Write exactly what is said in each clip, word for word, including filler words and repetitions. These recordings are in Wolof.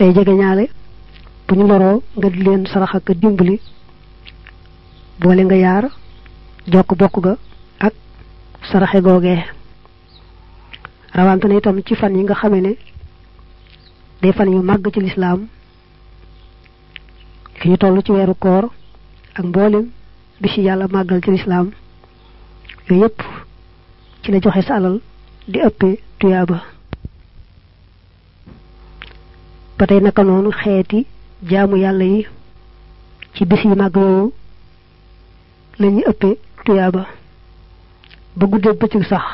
ay jege ñaale bu ñu loro nga di leen sarax ak dimbali boole nga yaar jokk bokk ga ak saraxe googee rawante na itam ci fan yi nga xamee ne day fan yu màgg ci lislaam fi ñu toll ci weeru koor ak mboolem bi ci yàlla màggal ci lislaam yooyu yépp ci la joxe sa alal di ëppee tuyaaba ba tey naka noonu xeeti jaamu yàlla yi ci bis yi màgg yooyu la ñuy ëppee tuyaaba ba guddee bëccëg sax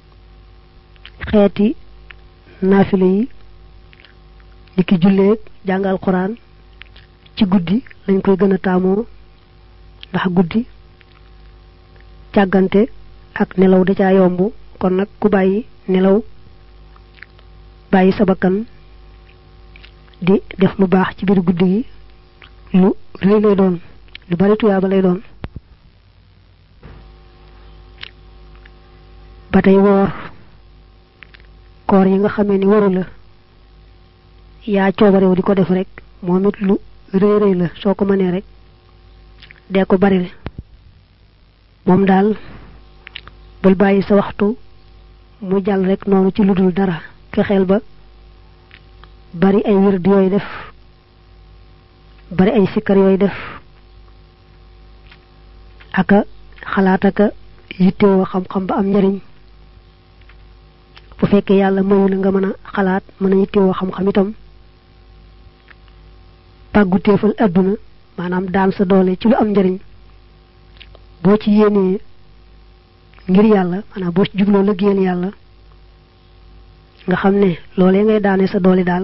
xeeti naafile yi ni ki julleeg jàngal Quraan ci guddi lañ koy gën a taamoo ndax guddi càggante ak nelaw da caa yomb kon nag ku bàyyi nelaw bàyyi sa bakkan di def lu baax ci biir guddi gi lu rëy lay doon lu bari tuyaaba lay doon ba tey woor koor yi nga xamee ni waru la yaa coobarew di ko def rek moom it lu rëy rëy la soo ko mënee rek dee ko bari moom daal bul bàyyi sa waxtu mu jàll rek noonu ci lu dul dara fexeel ba bari ay wird yooyu def bari ay sikkar yooyu def aka xalaat aka yittewoo xam-xam ba am njariñ bu fekkee yàlla mayu la nga mën a xalaat mën a yittewoo xam-xam itam pàggu téefal àdduna maanaam daan sa doole ci lu am njariñ boo ci yéenee ngir yàlla maanaam boo ci jubloo liggéeyal yàlla nga xam ne loolee ngay daane sa doole daal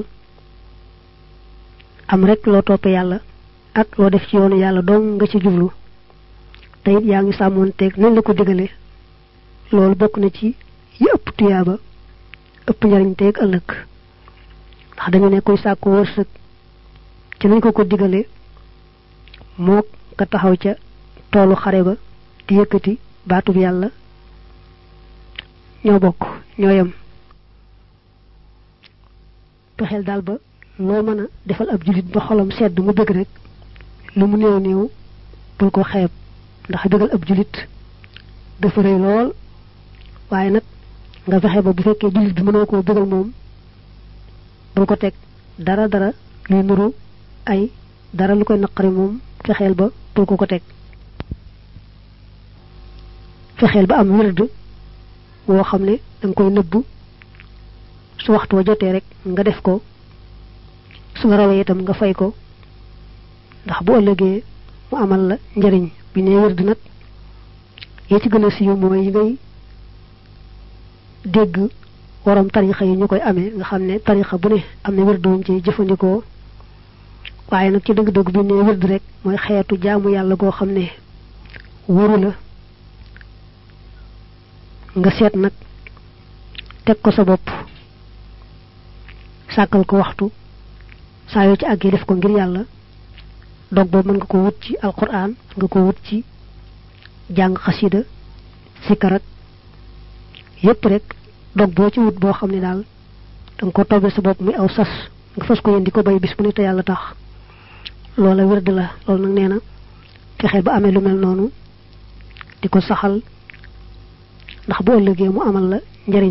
am rek loo toppe yàlla ak loo def ci yoonu yàlla dong nga ci jublu te it yaa ngi sàmmoon teeg nañ la ko digale loolu bokk na ci yi ëpp tuyaaba ëpp njariñ teeg ëllëg ndax dañu ne koy sàkku wërsëg ci nañ ko ko digale moo ka taxaw ca toolu xare ba di yëkkati baatub yàlla ñoo bokk ñoo yem pexeel daal ba loo mën a defal ab jullit ba xolam sedd mu bëgg rek lu mu néew néew bul ko xeeb ndax bëggal ab jullit dafa rëy lool waaye nag nga fexe ba bu fekkee jullit bi mënoo koo bëggal moom bul ko teg dara dara luy nuru ay dara lu koy naqari moom fexeel ba bul ko ko teg fexeel ba am wird woo xam ne danga koy nëbbu su waxtu wa jotee rek nga def ko su la rawee itam nga fay ko ndax bu ëllëgee mu amal la njariñ bi ne wird nag yi ci gën a siiw mooy yi ngay dégg waram tarixa yi ñu koy amee nga xam ne tarixa bu ne am na wird wuñ ci jëfandikoo waaye nag ci dëgg-dëgg bi ne wird rek mooy xeetu jaamu yàlla goo xam ne waru la nga seet nag teg ko sa bopp sàkkal ko waxtu saa yoo ci àggee def ko ngir yàlla dog boobu mën nga ko wut ci alquran nga ko wut ci jàng xasida sikarak yépp rek dog boo ci wut boo xam ne daal danga ko togge sa bopp muy aw sas nga fas ko yéen di ko bay bis bu ne te yàlla tax loola wird la loolu nag nee na fexe ba amee lu mel noonu di ko saxal ndax bu ëllëgee mu amal la njariñ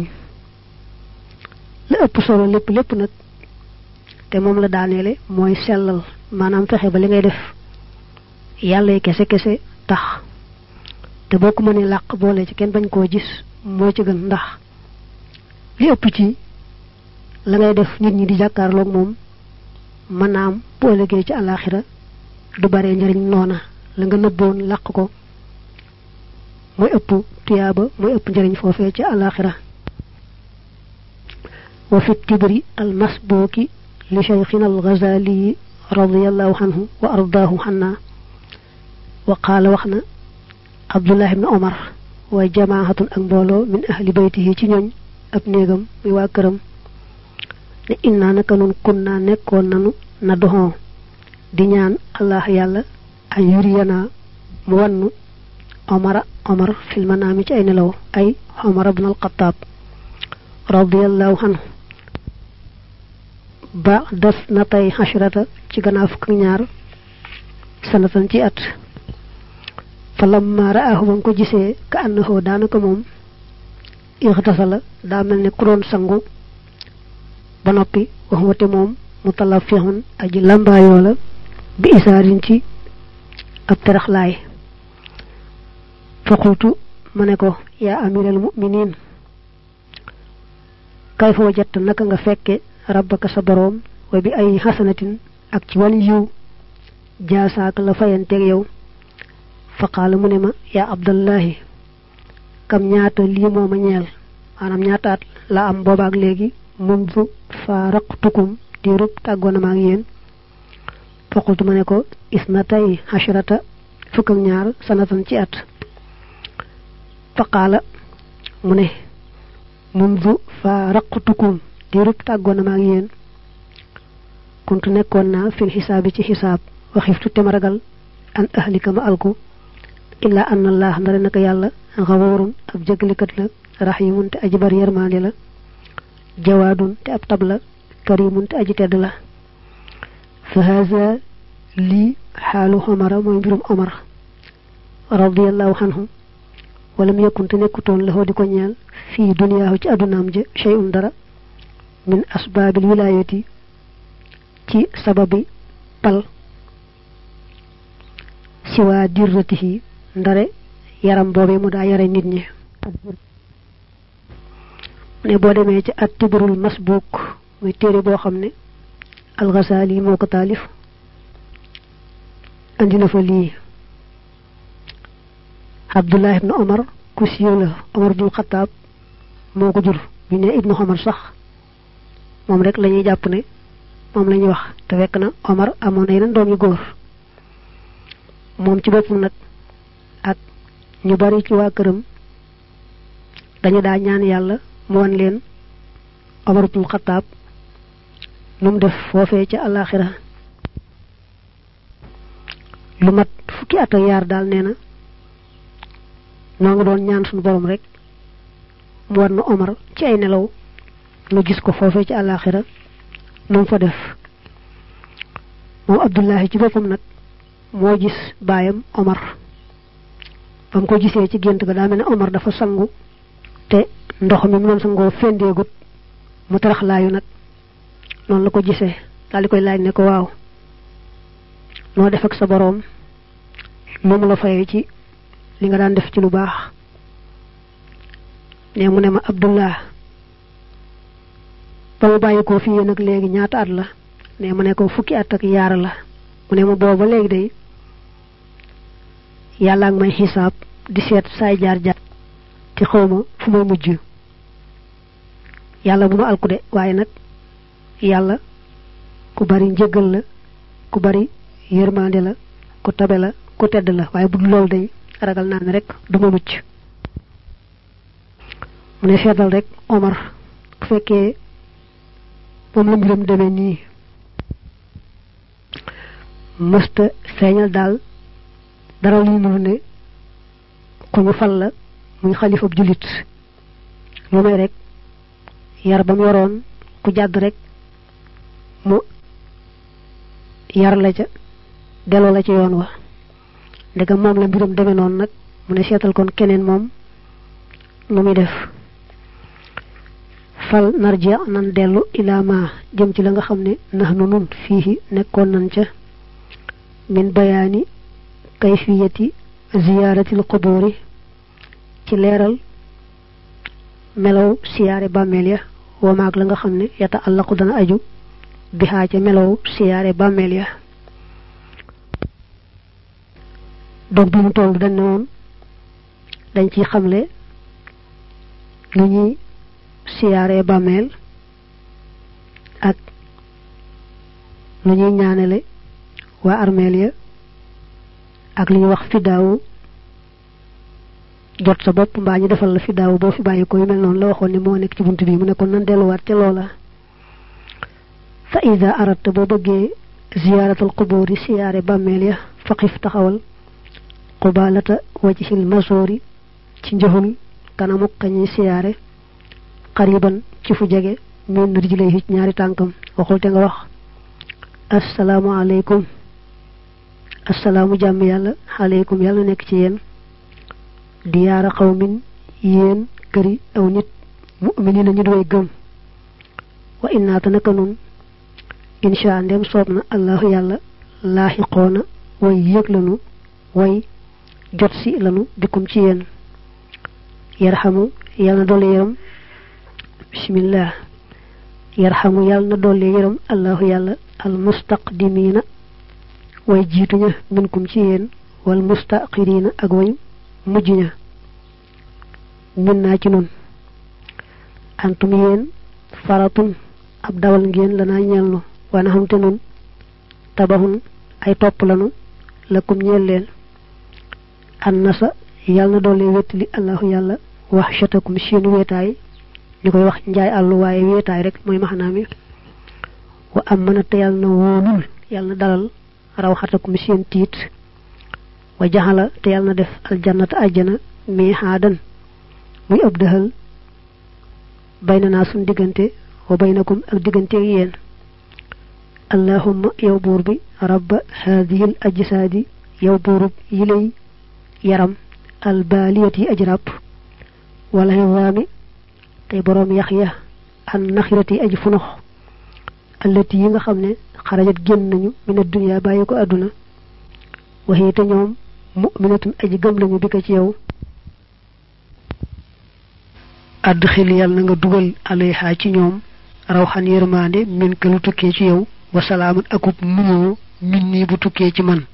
la ëpp solo lépp lépp nag te moom la daaneele mooy sellal maanaam fexe ba li ngay def yàlla kese kese tax te boo ko mënee làq boole ci kenn bañ koo gis moo ci gën ndax li ëpp ci la ngay def nit ñi di jàkkaarloog moom mën naa am bu ëllëgee ci àllaaxira du bare njariñ noona la nga nëbboon làq ko mooy ëpp tuyaaba mooy ëpp njariñ foofee ci àllaaxira wa fi tibri al masbuki li shaykhina al ghazali radiyallahu anhu wa ardaahu anna wa qaala wax na abdullah ibn omar wa jamaahatun ak mbooloo min ahli baytihi ci ñooñ ab néegam muy waa këram ne inna naka nun kunna nekkoon nanu na doxoo di ñaan allah yàlla ay yuriyana mu wannu omara omar fil manaami ci ay nelaw ay omar ibn al xattaab radiyallahu anhu ba das na tay hashrata ci gannaaw fukk ñaar sanatan ci at falamma ra'ahu bam ko gisee ka annahu daanaka moom ixtasala daa mel ne ku doon sangu ba noppi wax wate moom mutallafihun aji lambaayoo la bi isaarin ci ab teraxlaay fa qultu ma ne ko yaa amiral mu'minin kayfa wajatta naka nga fekke rabbaka sa boroom wa bi ay hasanatin ak ci wan yiw jaasaaka la fayanteeg yow fa qaala mu ne ma yaa abdallahi kam ñaata lii moo ma ñeel maanaam ñaataat la am boobaak léegi mundu faaraqtukum diirub tàggoona maag yéen fa qultu ma ne ko isnatay hashrata fukk ak ñaar sanatan ci at fa qaala mu ne mundu faaraqtukum diirub tàggoona maag yéen kuntu nekkoon naa fil xisaabi ci xisaab waxiftu te ma ragal an ahlika ma alku illa anna allah ndare naka yàlla xawoorun ab jëgalikat la rahimun te aji bari yermande la jawaadun te ab tab la karimun te aji tedd la fa haza lii xaalu omara mooy mbirum omar radiallahu anhu walam yakun te nekkutoon la di ko ñeel fii duniyaahu ci addunaam ja shay'un dara min asbaabil wilaayati ci sababi pal siwaa dirratihi ndare yaram boobee mu daa yare nit ñi ne boo demee ci at tibrul masbuuk muy téere boo xam ne al-Ghazali moo ko taalif andi na fa lii Abdullah ibn Omar ku siiw la Omar ibn Khattab moo ko jur bu ne ibnu Omar sax moom rek la ñuy jàpp ne moom la ñuy wax te fekk na Omar amoon na yeneen doom yu góor moom ci boppam nag ak ñu bari ci waa këram dañu daa ñaan yàlla mu wan leen Omar ibn Khattab nu mu def foofee ca àllaaxira lu mat fukki at ak yaar daal nee na noo ngi doon ñaan suñu borom rek mu war na Omar ci ay nelaw nu gis ko foofee ci àllaaxira nu mu fa def moom Abdullahi ci boppam nag moo gis baayam Omar ba mu ko gisee ci gént ga daa mel ne Omar dafa sangu te ndox mi mu doon sangoo fendeegut mu taraxlaayu nag noonu la ko gisee daal di koy laaj ne ko waaw noo def ak sa boroom lu mu la fayee ci li nga daan def ci lu baax ne mu ne ma Abdullah ba mu bàyyi ko fii nag léegi ñaata at la ne mu ne ko fukki at ak yaar la mu ne ma booba léegi day yàlla ak may xisaab di seet saay jaar jaar ci xawma fu may mujj yàlla bu ma alku de waaye nag yàlla ku bari njëggal la ku bari yërmande la ku tabe la ku tedd la waaye bu dul loolu day ragal naa ne rek du ma mucc mu ne seetal rek Omar bu fekkee moom la mbiram demee nii mësta feeñal daal dara li ñu ne ku ñu fal la muy xalifa jullit lu may rek yar ba mu yoroon ku jàdd rek mu yar la ca delloo la ca yoon wa ndegam moom la mbiram demee noonu nag mu ne seetal kon keneen moom lu muy def fal narja nan dellu ilaa ma jëm ci la nga xam ne nax nu nun fii nekkoon nan ca min bayaani kayfiyati ziyaaratil quburi ci leeral melaw siyaare bàmmeel ya wa maag la nga xam ne yata allaqu dana aju bihaa ca melaw siyaare bàmmeel ya donc bi mu toll dañ ne woon dañ ciy xamle lu ñuy siyaare bàmmeel ak lu ñuy ñaanale waa armeel ya ak li ñuy wax fidaawu jot sa bopp mbaa ñu defal la fidaawu boo fi bàyyi ko yu mel noonu la waxoon ne moo nekk ci bunt bi mu nekkoon nan delluwaat ca loola fa ida aratta boo bëggee ziyaaratal quburi siyaare bàmmeel ya faqif taxawal qubalata wajhil masori ci njëxul kanamu kañuy siyaare qariban ci fu jege min rijlayhi ñaari tankam waxul te nga wax assalamu alaykum assalamu jamm yalla alaykum yalla nek ci yeen diyara qawmin yeen këri aw nit mu'minina ñu doy gëm wa inna tanakanun insha ndem soobna allah yalla lahiqona way yek lanu way jot si lanu bikum ci yeen yarhamu yalla dole yaram bismillah yarhamu yalla dole yaram allah yalla al mustaqdimina way jiituña minkum ci yeen wal mustaqirina ak way mujjña min na ci nun antum yeen faratun ab dawal ngeen lana ñelnu wana xamte nun tabahun ay top lanu lakum ñel leen annasa yalla dole wetli allah yalla wahshatakum seen wetaay ñukoy wax njaay allu waye wetaay rek moy maxnami wa amana te yalla wonul yalla dalal rawxatakum seen tiit wa jahala te yalla def aljannata ajjana mi hadan muy abdahal baynana sun digante wa baynakum ak digante yeen allahumma yow buur bi rabb hadhihi al ajsadi yow buurub yilay yaram al baliyati ajrab wala yawami tay borom yaxya an nakhirati aj funux allati yi nga xamne kharajat genn nañu min ad-dunya bayiko aduna wa hiya ñoom mu'minatun aji gëm lañu bika ci yow adkhil yalla nga dugal alayha ci ñoom rawhan yermande min ka lu tukke ci yow wa salamun akub nuyu minni bu tukke ci man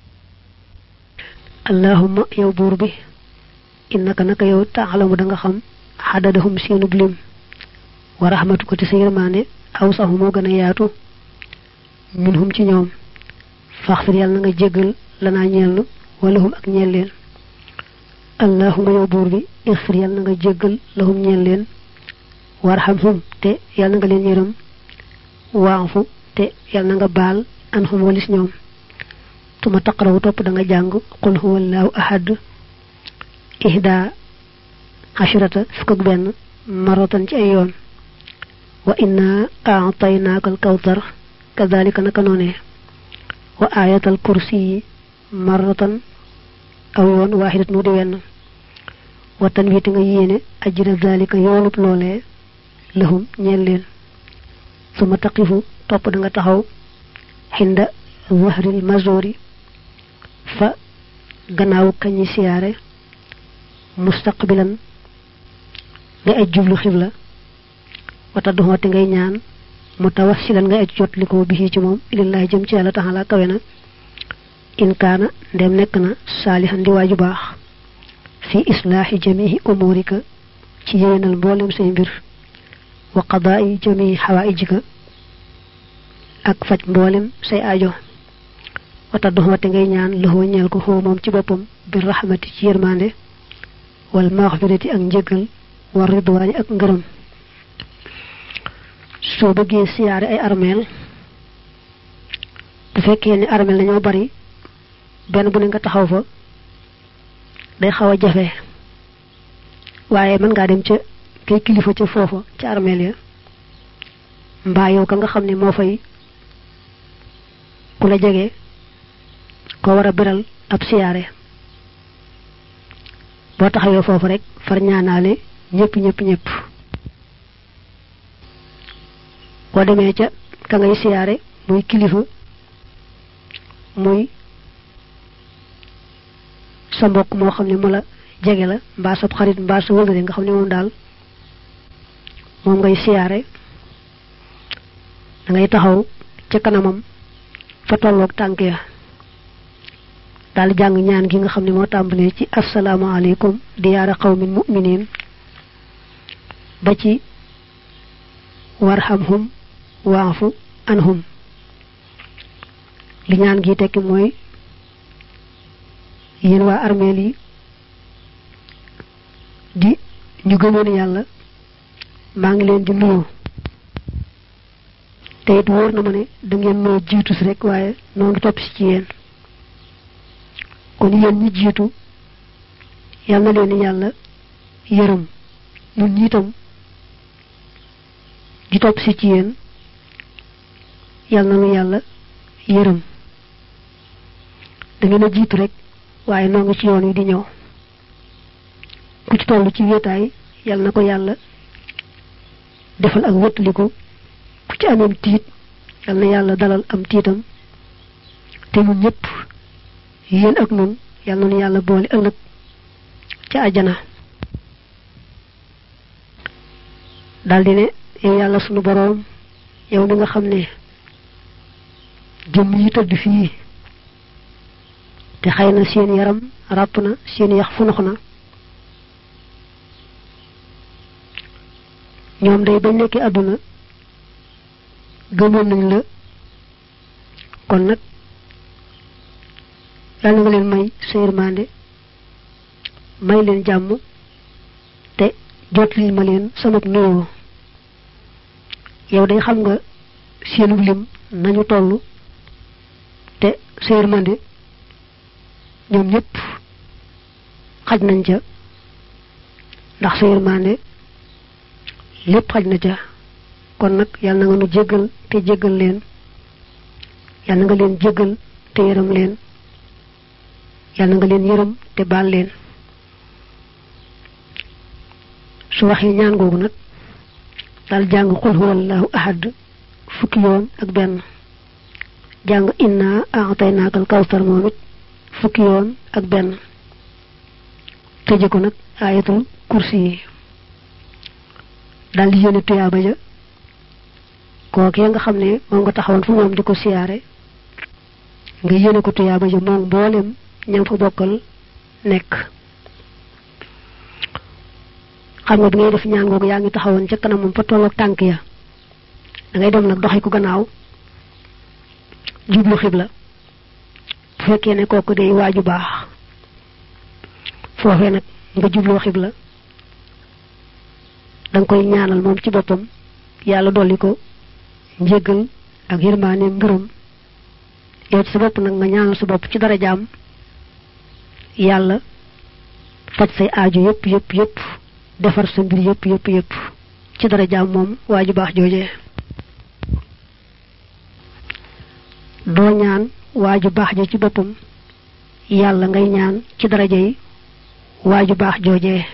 allahumma yow buur bi innaka naka yow ta'lamu da nga xam hadadahum seenu blim wa rahmatuka ti yermande aw sahu mo gëna yaatu minhum ci ñoom faxfir yalla nga jéggal lana ñeelnu wala hum ak ñeel leen allahumma yow buur bi ighfir yalla nga jéggal lahum ñeel leen warhamhum te yalla nga leen yërëm waafu te yalla nga baal anhum walis ñoom tuma taqrawu top da nga jàng qul huwallahu ahad ihda ashrata fukk ben maratan ci ay yoon wa inna a'tainaka al-kawthar kadhalika nakanone wa ayatul kursi maratan aw yoon wahidatun di wenn wa tanwiti nga yene ajra zalika yoonut lolé lahum ñeel leen suma taqifu top da nga taxaw hinda zahril mazuri fa gannaaw kañi siyaare mustaqbilan nga ay jublu xibla wata doxote ngay ñaan mutawassilan nga ay jot liko bi ci mom lillahi jëm ci yalla taala kawena in kana dem nek na salihan di waju bax fi islahi jami'i umurika ci yewenal mbolem say mbir wa qada'i jami'i hawaijika ak faj mbolem say aajo wata doxote ngay ñaan lo ñeel ko ho mom ci bopam bi rahmati ci yermande wal maghfirati ak njëgal war ridwani ak ngërëm so bëggee siyaare ay armeel bu fekkee ni armeel dañoo bari benn bu ne nga taxaw fa day xaw a jafe waaye mën ngaa dem ca kay kilifa ca foofa ca armeel ya mbaa yow ka nga xam ne moo fay ku la jege ko war a beral ab siyaare boo taxawee foofu rek far ñaanaale ñëpp ñëpp ñëpp boo demee ca ka ngay siyaare muy kilifa muy sa mbokk moo xam ne mu la jege la mbaa sa xarit mbaa sa wëgale nga xam ne moom daal moom ngay siyaare da ngay taxaw ca kanamam fa tolloog tànk ya daal jàng ñaan gi nga xam ne moo tàmbalee ci assalaamu alaykum diyaara qawmin mu'minin ba ci warhamhum wa'fu anhum li ñaan gi tekki mooy yeen waa armeel yi di ñu gëmoon yàlla maa ngi leen di nuyu te it wóor na ma ne da ngeen noo jiitu si rek waaye noo ngi topp si ci yéen kon yéen ñi jiitu yàlla na leen yàlla yërëm ñun ñi itam di topp si ci yéen yal na nu yàlla yërëm da ngeen a jiitu rek waaye noo ngi ci yoon wi di ñëw ku ci toll ci wéetaay yal na ko yàlla defal ak wëttaliku ku ci amee tiit yal na yàlla dalal am tiitam te ñun ñëpp yéen ak nun yal na nu yàlla boole ëllëg ca àjjana daldi ne yow yàlla sunu boroom yow mi nga xam ne jëm yi tëdd fii te xëy na seen yaram ràpp na seen yax funux na ñoom day bañ nekkee àdduna gëmoon nañ la kon nag yàlla nga leen may sa yërmande may leen jàmm te jotlil ma leen sama nuyoo yow day xam nga seenu lim nañu toll te sa yërmande ñoom ñëpp xaj nañ ca ndax sa yërmande lépp xaj na ca kon nag yàlla na nga nu jéggal te jéggal leen yàlla na nga leen jéggal te yërëm leen yàlla na nga leen yërëm te baal leen su waxee ñaan googu nag dal jàng qul huwallahu ahad fukki yoon ak benn jàng inna a'taynaakal kawsar moom it fukki yoon ak benn tëje ko nag ayatul kursi yi dal di yéene tuyaaba ja kookee nga xam ne moom nga taxawoon fu moom di ko siyaare nga yéene ko tuyaaba ja moom mboolem ñam fa bokkal nekk xam nga bi ngay def ñaan googu yaa ngi taxawoon ca kanamam fa tolloog tànk ya da ngay dem nag doxee ko gannaaw jublu xibla bu fekkee ne kooku day waaju baax foofee nag nga jubloo xibla danga koy ñaanal moom ci boppam yàlla dolli ko njéggal ak yërmaane ngërëm yow ci sa bopp nag nga ñaanal sa bopp ci dara jaam yàlla faj say aaju yépp yépp yépp defar sa mbir yépp yépp yépp ci dara jaam moom waaju baax joojee doo ñaan waaju baax jo ci boppam yàlla ngay ñaan ci daraja yi waaju baax joojee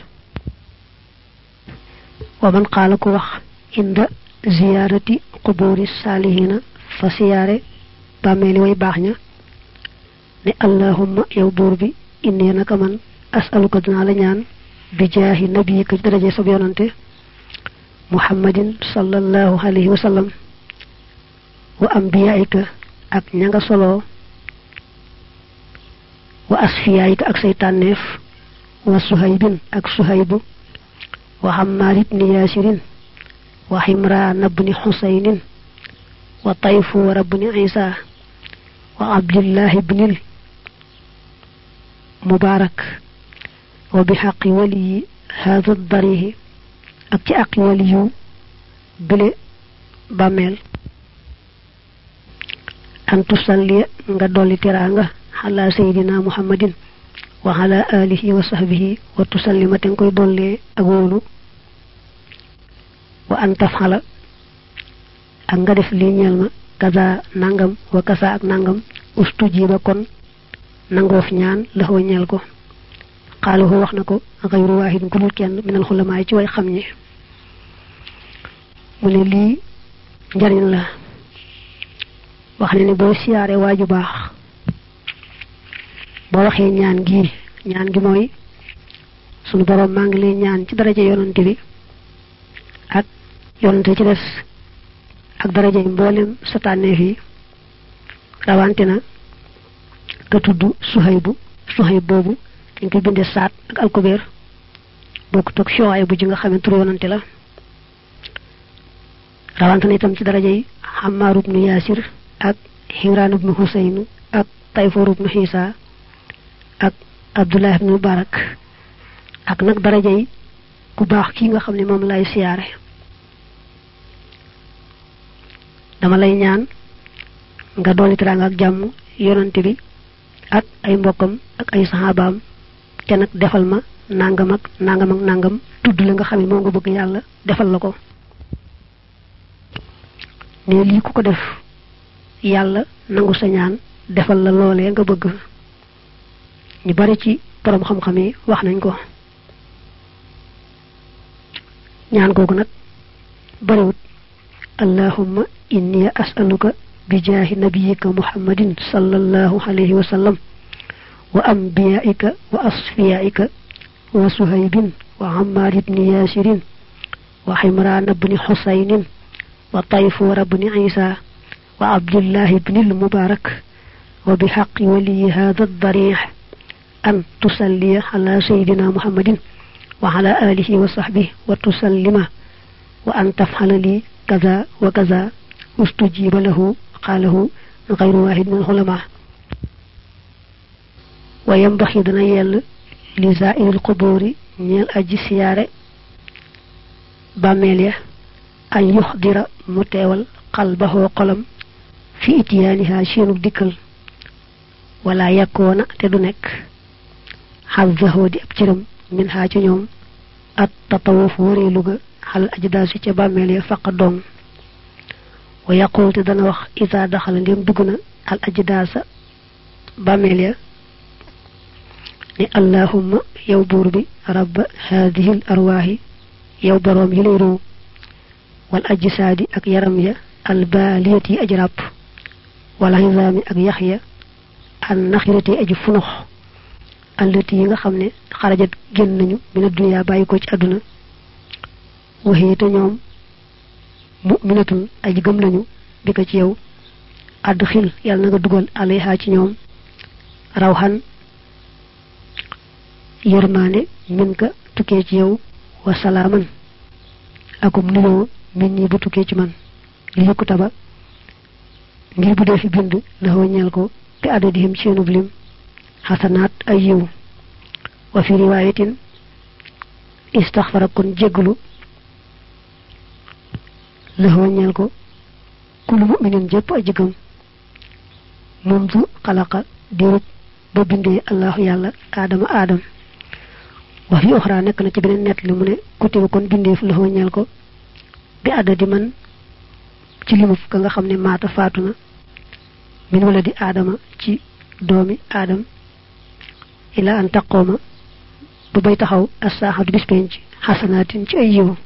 wa man qaala ku wax inda ziyaarati quburi saalihiina fa siyaare bàmmeeli way baax ña ne allahumma yow buur bi inni naka man as'aluka dinaa la ñaan bi jaahi nabiyika ci daraje sab yonante muhammadin sallallahu alayhi wa sallam wa ambiyaika ak ña nga solo wa asfiyaika ak say tànneef wa suhaybin ak suhaybu wa hammaar ibni yaasirin wa himraan ibni xusaynin wa tayfuur ibni isa wa abdillah ibnil mubaarak wa bi xaqi waliyi haada darihi ak ci aqi waliyu bile bàmmeel an tusalli nga dolli teraanga ala sayidina muhammadin wa ala alihi wa sahbihi wa tusallima te nga koy dollee ak wóolu wa an tafxala ak nga def lii ñeel ma kaza nangam wa kasa ak nangam ustujiba kon nangoof ñaan la xoo ñeel ko xaaluhu wax na ko xayru waahid ku dul kenn minal xulamaay ci way xam ñi mu ne lii njariñ la wax ne ni boo siyaare waaju baax boo waxee ñaan gi ñaan gi mooy sunu boroom maa ngi lay ñaan ci daraja yonante bi ak yonante ci des ak daraja yi mboolem sa tànneef yi rawante na ka tudd suhaybu suhayb boobu dañ koy bindee saat ak alkubeer bokk toog Shuayb bu ji nga xam ne tur yonante la rawante na itam ci daraja yi Hammaar ibnu Yaasir ak Himraan ibnu Husayn ak Tayfoor ibnu Xiisa ak Abdullah ibnu Mubarak ak nag daraja yi ku baax kii nga xam ne moom lay siyaare dama lay ñaan nga dolli teraanga ak jàmm yonante bi ak ay mbokkam ak ay saxaabaam te nag defal ma nangam ak nangam ak nangam tudd la nga xam ne moo nga bëgg yàlla defal la ko ne li ku ko def yalla nangu sa ñaan defal la lolé nga bëgg ñu bari ci borom xam-xam yi wax nañ ko ñaan googu nak bariwut allahumma inni as'aluka bi jaahi nabiyyika muhammadin sallallahu alayhi wa sallam wa anbiya'ika wa asfiyaika wa suhaybin wa ammar ibn yasirin wa himran ibn husayn wa tayfur ibn isa wa abdullah ibn al-mubarak wa bihaqq wali hadha ad-darih an tusalli ala sayyidina muhammadin wa ala alihi wa sahbihi wa tusallima wa an taf'ala li kaza wa kaza ustujiba lahu qalahu ghayru wahid min ulama wa yambaxi dana yell li za'il quburi ñeel aji siyaare bàmmeel ya an yuxdira mu teewal qalbahu qolam fi itiyaaniha seenu dikkal wala yakkoona te du nekk xazzahu di ab cëram min haa ci ñoom at tatawuf wareelu ga xal ajdaasi ca bàmmeel ya faqa dong wa yaqul te dana wax isa daxala ndem dugg na al ajdaasa bàmmeel ya ni allahumma yow buur bi rabba haadihi al arwaahi yow boroom yi lay ruu wal ajsaadi ak yaram ya al baaliyati aj ràpp wal hizaami ak yax ya an naxirati aj funux allati yi nga xam ne xarajat génn nañu mina dunya bàyyi ko ci àdduna waxee te ñoom mu'minatun aj gëm lañu bi ko ci yow àdd xil yàlla na nga dugal alayha ci ñoom rawxan yërmaane min ka tukkee ci yow wa salaaman akum nuyoo min ñi bu tukkee ci man li yëkku taba ngir bu dee fi bind la ñeel ko te adadihim ci seenub lim xasanaat ay yiw wa fi riwaayatin istaxfara kon jéggalu la ñeel ko kullu mu'minin jëpp aji gëm mundu xalaqa diirub ba bindee allahu yàlla aadama aadam wa fi uxra nekk na ci beneen nett li mu ne kutiba kon bindeef la ñeel ko bi adadi man ci limuf ka nga xam ne maata faatu na min wala di aadama ci doomi aadam ila an taqooma ba bay taxaw as-saaxatu bis penc xasanaatin ci ay yiw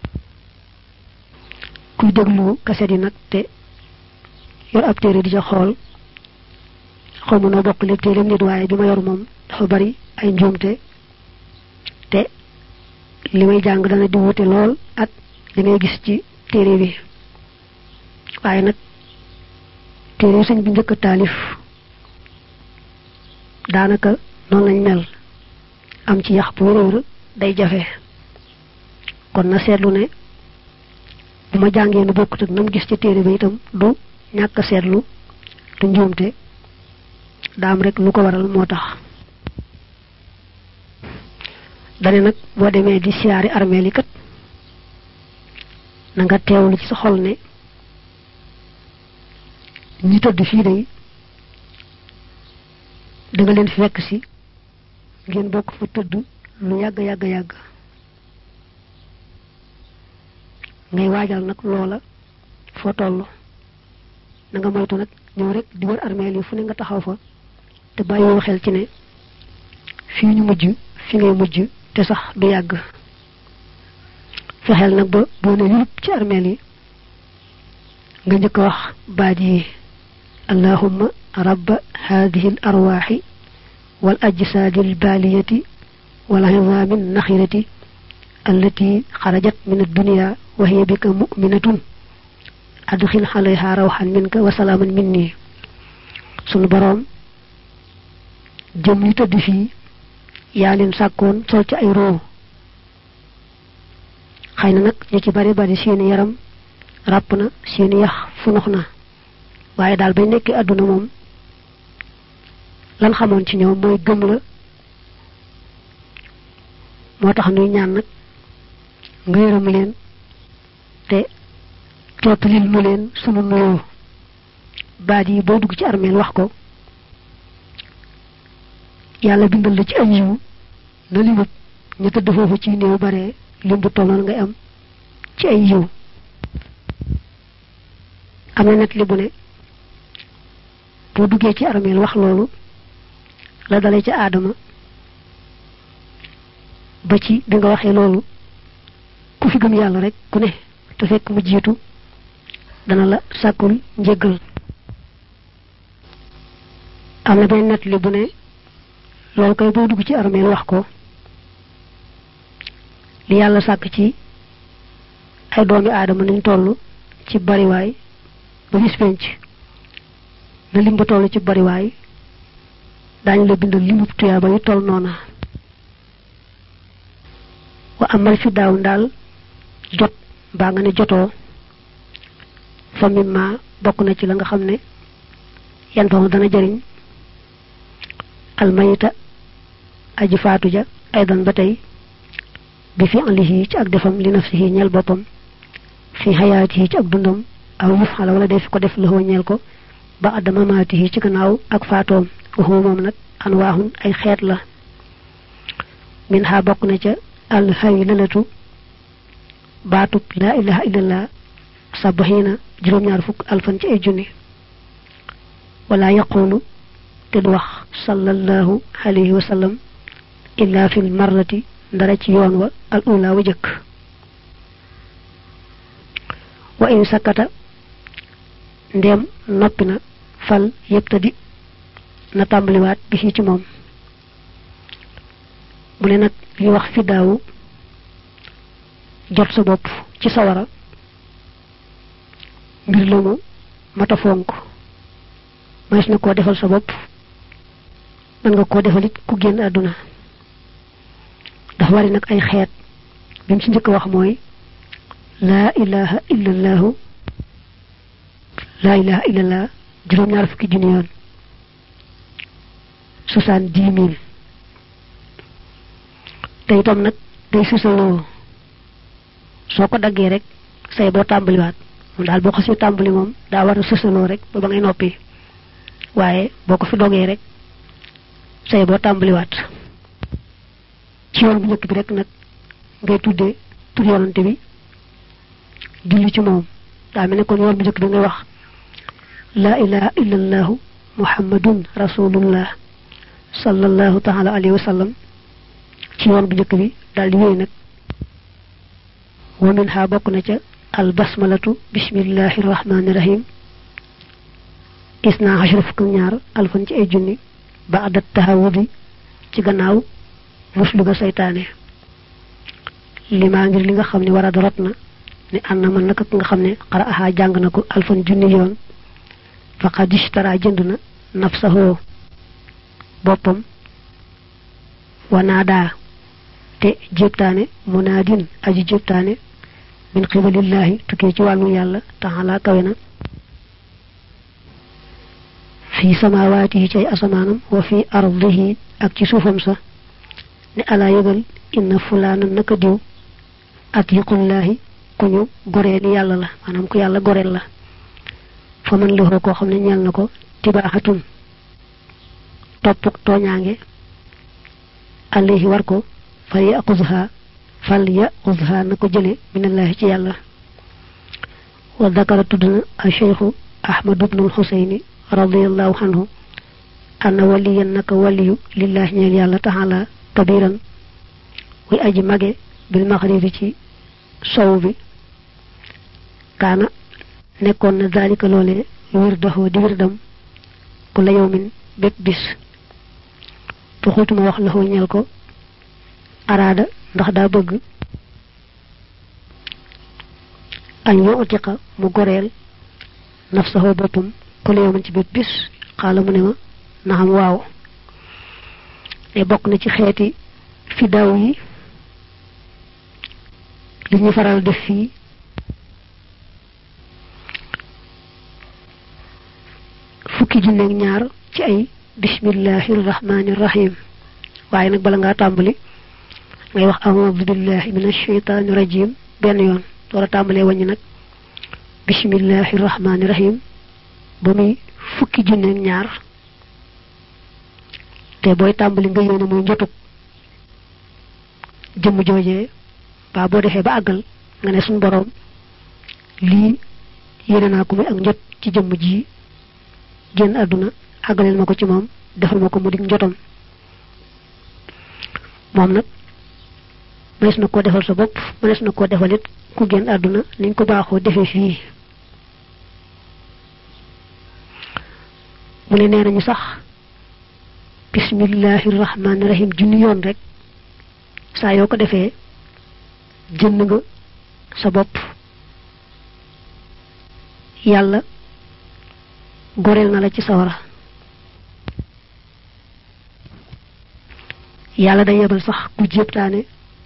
kuy déglu kaset yi nag te yor ab téere di ca xool xaw ma noo bokk lépp téereem nit waaye bi ma yor moom dafa bari ay njuumte te li may jàng dana di wute lool ak li ngay gis ci téere bi waaye nag téere sëñ bi njëkk taalif daanaka noonu lañ mel am ci yax bu wér day jafe kon na seetlu ne bu ma jàngee nu bokkut ak nam gis ci téere bi itam du ñàkk seetlu du njuumte daam rek lu ko waral moo tax dane nag boo demee di siyaari armeel yi kat na nga teewlu ci sa xol ne ñi tëdd fii day da nga leen fi fekk si ngeen bokk fa tëdd lu yàgg yàgg yàgg ngay waajal nag loola foo toll na nga moytu nag ñëw rek di wër armeel yi fu ne nga taxaw fa te bàyyiwoo xel ci ne fii ñu mujj fi ngay mujj te sax du yàgg fexeel nag ba boo ne yulub ci armeel yi nga njëkk wax baat yi allahumma rabba hadhihi al arwahi wal ajsadi al baliyati wal hizami an nakhirati allati kharajat min ad dunya wa hiya bika mu'minatun adkhil alayha rawhan minka wa salaman minni sunu borom jëm yi tëdd fii yaa leen sàkkoon sol ci ay roo xëy na nag ñu ci bari bari seeni yaram ràpp na seeni yax funux na waaye daal bay nekk àdduna moom lan xamoon ci ñoom mooy gëm la moo tax nuy ñaan nag nga yërëm leen te jottalil nu leen sunu nuyoo baat yi boo dugg ci armeel wax ko yàlla bindal la ci ay yiw na limut ñu tëdd foofu ci néew bare lim bu tolloon ngay am ci ay yiw amna net li bu ne bo duggé ci armeel wax lolu la dalé ci adama ba ci bi nga waxé lolu ku fi gëm yalla rek ku ne te fekk mu jitu dana la sakul njéggal amna ben net li bu ne lolu kay bo dugg ci armeel wax ko li yalla sak ci ay doomi adama ñu tollu ci bari way ba bis penc na lim ba tollu ci bari way dañ la bindal limu tuyaba yu toll nona wa amal fi daaw ndal jot ba nga ne joto fa mimma bokku na ci la nga xamne yan fa dana jariñ al mayita aji faatu ja aydan batay bi fi alihi ci ak defam li nafsihi ñel bopam fi hayatihi ci ak dundam aw yufala wala def ko def lo ñel ko ba adama matihi ci gannaaw ak faatom waxu mom nak anwaahun ay xeet la min ha bokku na ca al haylalatu baatub la ilaha illallah sabahina juroom ñaar fukk alfan ci ay junni wala yaqulu te du wax sallallahu alayhi wa sallam illa fil marrati dara ci yoon wa al ula wa jëk wa in sakata ndem noppina fal yebtadi na tambali wat bi ci mom bu ne nak li wax fi daawu jot sa bop ci sawara mbir la mu mata fonk mas na ko defal sa bop man nga ko defalit ku genn aduna dafa wari nak ay xeet bim ci ñëk wax moy la ilaha illallah la ilaha illallah juroom ñaar fukki junni yoon soixante-dix mille tay tam nak day susalo soko daggé rek say bo tambali wat mom dal boko ci tambali mom da wara susalo rek ba ngay nopi waye boko fi dogé rek say bo tambali wat ci yoon bu ñëk bi rek nak ngay tuddé tur yonante bi julli ci mom da melni ko yoon bu ñëk bi ngay wax la ilaha illallah muhammadun rasulullah sallallahu ta'ala alayhi wa sallam ci yoon bu ñëk bi dal di wéy nak wa min ha bokku na ca al basmalatu bismillahir rahmanir rahim isna ashra fuk ñaar alfan ci ay junni ba'da tahawudi ci gannaaw muslu ga saytaane lima ngir li nga xamni wara do rotna ni anna man nak nga xamni qara'aha jang nako alfan junni yoon faqad ishtara jëndna nafsahu bopam wanada te jeptane munadin aji jeptane min qibalillahi tuké ci walu yalla ta'ala kawena fi samawati ci asamanam wa fi ardihi ak ci suufam sa ni ala yegal inna fulana naka diw atiqullahi kuñu goré ni yalla la manam ku yalla gorel la fa man lahu ko xamne ñal nako tibahatun topuk toñange alayhi war ko fal yaquzha fal yaquzha nako jëlé minallahi ci yalla wa dhakara tudna al-shaykh ahmad ibn al-husayn radiyallahu anhu anna waliyan naka waliyu lillahi ñal yalla ta'ala kabiran wi aji mage bil maghribi ci sow bi kana nekkon na zalika lolé wirdahu di wirdam kula yawmin bép bis to xultuma wax la ho ñal ko arada ndax da bëgg an yo utiqa mu gorel nafsahu bopum kula yawmin ci bép bis xala mu ne ma naam waaw e bok na ci xéeti fi daw yi li ñu faral def fi fukki junne ak ñaar ci ay bismillahir rahmanir rahim waye nak bala nga tambali ngay wax a'udhu billahi minash shaitanir rajim ben yoon do la tambalé wañi nak bismillahir rahmanir rahim ba muy fukki junne ak ñaar te boy tambali nga yéne muy njottuk jëm jojé ba bo defé ba agal nga né sun borom li yéne na ko muy ak njott ci jëm ji genn aduna agalel mako ci mom defal mako mu dig njotam mom nak mays na ko defal sa bop mays na ko defalit ku genn aduna niñ ko baxo defé fi mu ne neena ñu sax bismillahir rahmanir rahim junni yoon rek sa yo ko defé jënd nga sa bop yalla gorel na la ci sawara yalla day yebal sax ku jeptane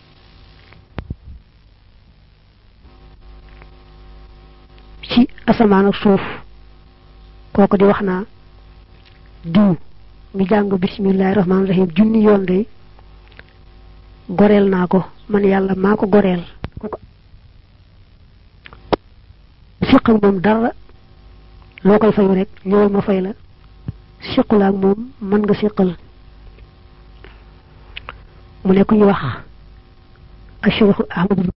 ci asaman ak suuf koko di waxna du mi jang bismillahir rahmanir rahim junni yoon day gorel nako man yalla mako gorel fiqal mom dara lokay fay rek ñool ma fay la fiqul ak mom man nga fiqal mu ne ku ñu wax Cheikh Ahmad